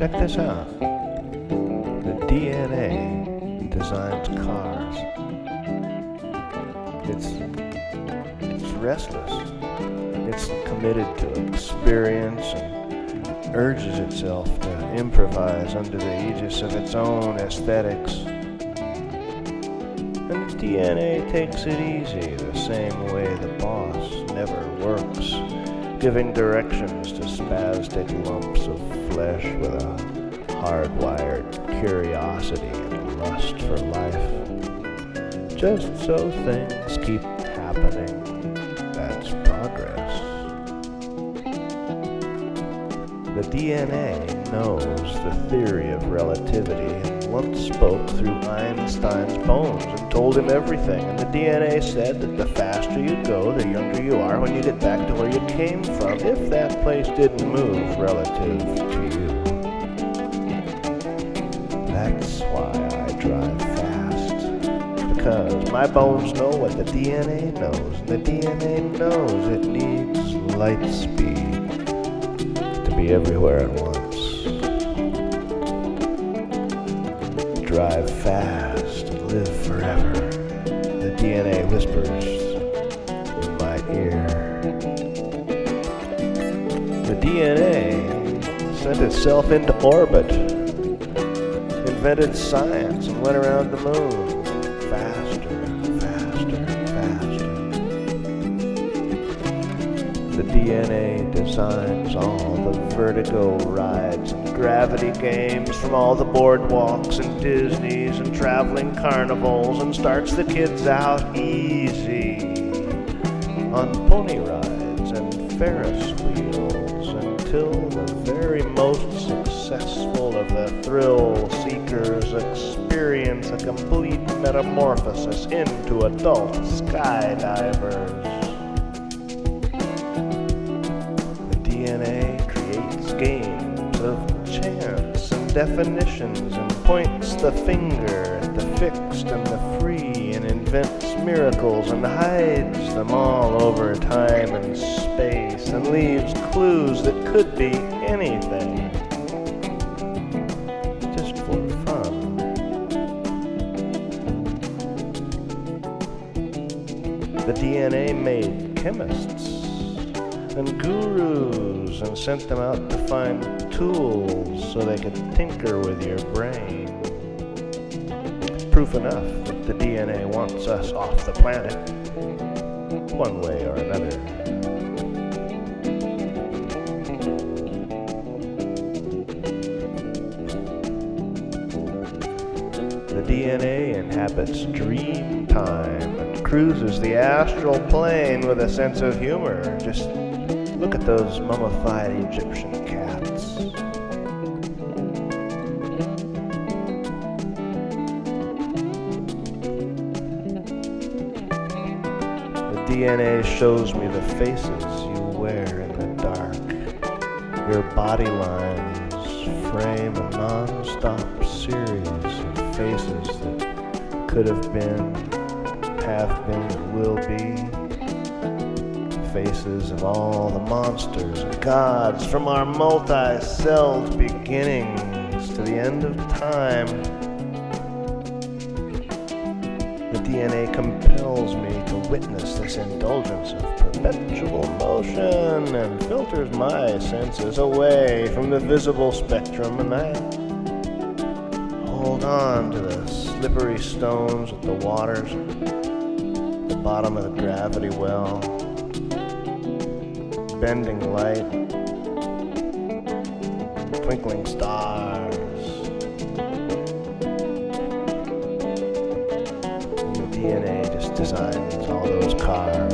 Check this out. The DNA designs cars. It's restless. It's committed to experience and urges itself to improvise under the aegis of its own aesthetics. And the DNA takes it easy, the same way the boss never works, giving directions to spastic lumps of flesh with a hardwired curiosity and lust for life. Just so things keep happening. That's progress. The DNA knows the theory of relativity and once spoke through Einstein's bones and told him everything. And the DNA said that the faster you go, the younger you are when you get back to where you came from, if that place didn't move relative to you. That's why I drive fast. Because my bones know what the DNA knows, and the DNA knows it needs light speed to be everywhere at once. Drive fast and live forever. The DNA whispers in my ear. The DNA sent itself into orbit, invented science, and went around the moon. Faster, faster, faster. The DNA designs all the vertigo rides and gravity games from all the boardwalks and Disneys and traveling carnivals, and starts the kids out easy on pony rides and Ferris wheels until the very most successful of the thrill seekers experience a complete metamorphosis into adult skydivers. The DNA creates games of chance and definitions and points the finger at the fixed and the free and invents miracles and hides them all over time and space and leaves clues that could be anything, just for fun. The DNA made chemists and gurus and sent them out to find tools so they could tinker with your brain. Proof enough that the DNA wants us off the planet, one way or another. The DNA inhabits dream time and cruises the astral plane with a sense of humor. Just look at those mummified Egyptian cats. The DNA shows me the faces you wear in the dark. Your body lines frame a non-stop series of faces that could have been, will be. Faces of all the monsters and gods from our multi-celled beginnings to the end of time. The DNA compels me to witness this indulgence of perpetual motion and filters my senses away from the visible spectrum, and I hold on to the slippery stones at the waters, the bottom of the gravity well, bending light, twinkling stars. And the DNA just designs all those cars.